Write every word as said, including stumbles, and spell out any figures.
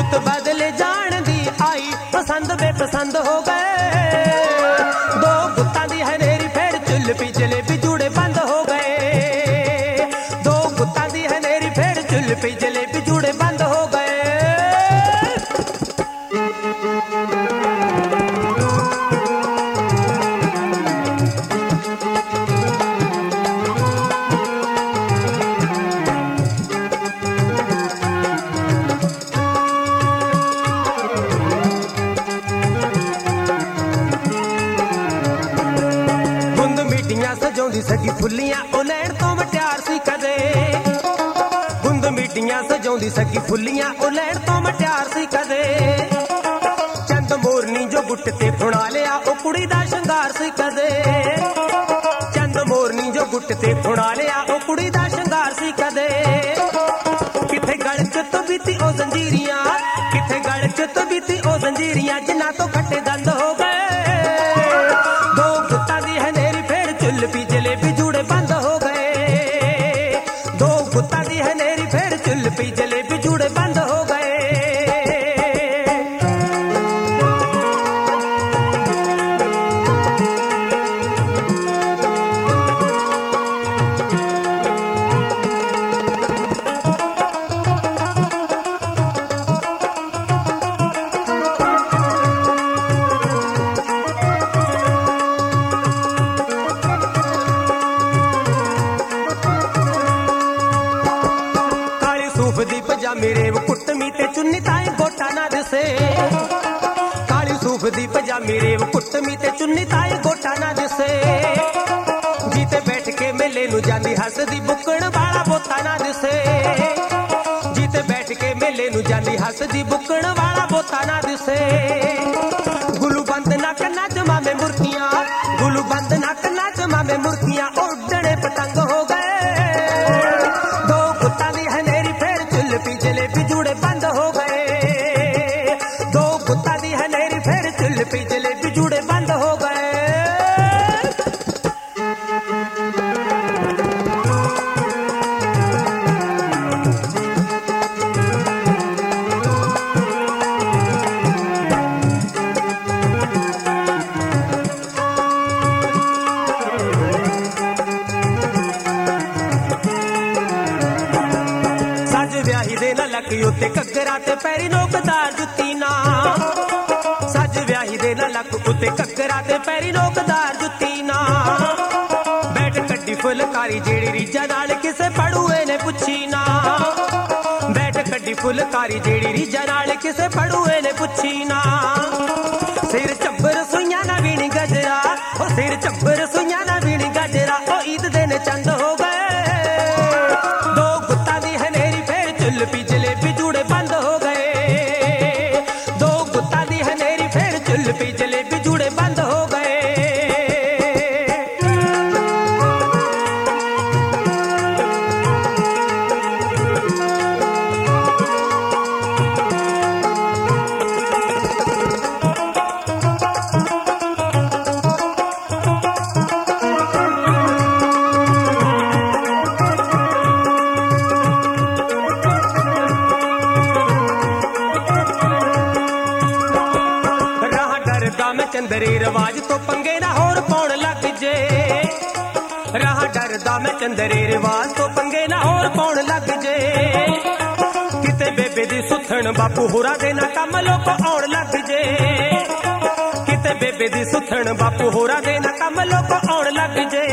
रुत बदले जान दी आई पसंद बेपसंद हो गए दो गुत्तां दी हनेरी फिर चुल पी जलेबी जूड़े बंद हो गए दो गुत्तां दी हनेरी फिर चुल पी जलेबी जूड़े बंद हो गए। सजाउंदी सगी फुल्लियां ओ लैण तो मटियार सी कदे गुंद मीटियां सजाउंदी सगी फुल्लियां ओ लैण तो मटियार सी कदे चंद मोरनी जो गुट्ट ते फुणा लिया ओ कुड़ी दा शंगार सी कदे चंद मोरनी जो गुट्ट ते फुणा लिया ओ कुड़ी दा शंगार सी कदे किथे गल च तो बीती ओ जंजीरियां किथे गल च तो बीती ओ जंजीरियां जिन्ना तो खट्टे दंद हो गए दो गुत्तां दी हनेरी चुल पी जलेबी जूड़े बंद हो गए दो गुत्तां दी हनेरी फिर चुल पी जलेबी जूड़े बंद हो गए। मेरे वो कुटमी ते चुन्नी ताई गोटा ना दिसे काली सूफ दी पजा मेरे वो कुटमी ते चुन्नी ताई गोटा ना दिसे जीते बैठ के मेले नु जांदी हसदी बुकण वाला बोता ना दिसे जीते बैठ के मेले नु जांदी हसदी बुकण वाला बोता ना दिसे गुलू बंद नक नच मामे मूर्तियां गुलू बंद नक नच मामे मूर्तियां उड़ने पतंग हो गए दो गुत्तां दी हनेरी फिर चुल पी जलेबी जूड़े बंद हो गए दो गुत्तां दी हनेरी फिर चुल पी जलेबी जूड़े बंद हो गए। उत्ते घग्गरा ते पैरी नोकदार जुत्ती ना सज व्याही दे ना लक उत्ते घग्गरा ते पैरी नोकदार जुत्ती ना बैठ कड्डी फुलकारी जेड़ी रीजा नाल किसे पड़ुए ने पुछी ना बैठ कड्डी फुलकारी जेड़ी रीजा नाल किसे पड़ुए ने पुछी ना सिर चब्बर सुइयां ना वीणी गजरा ओ सिर चब्बर सुइयां ना वीणी गजरा ओ ईद दे ने चंद हो गए दो गुत्तां दी हनेरी फिर चुल पी जलेबी जूड़े बंद हो गए दो गुत्तां दी हनेरी फिर चुल पी जलेबी जूड़े बंद हो गए। चंदरे रिवाज तो पंगे ना होर पौन लग जे राह डरदा मैं चंदरे रिवाज तो पंगे ना होर पौन लग जे किते बेबे दी सुथन बापू होरा दे ना कम लोक आउण लग जे किते बेबे दी सुथन बापू होरा दे ना कम लोक आउण लग जे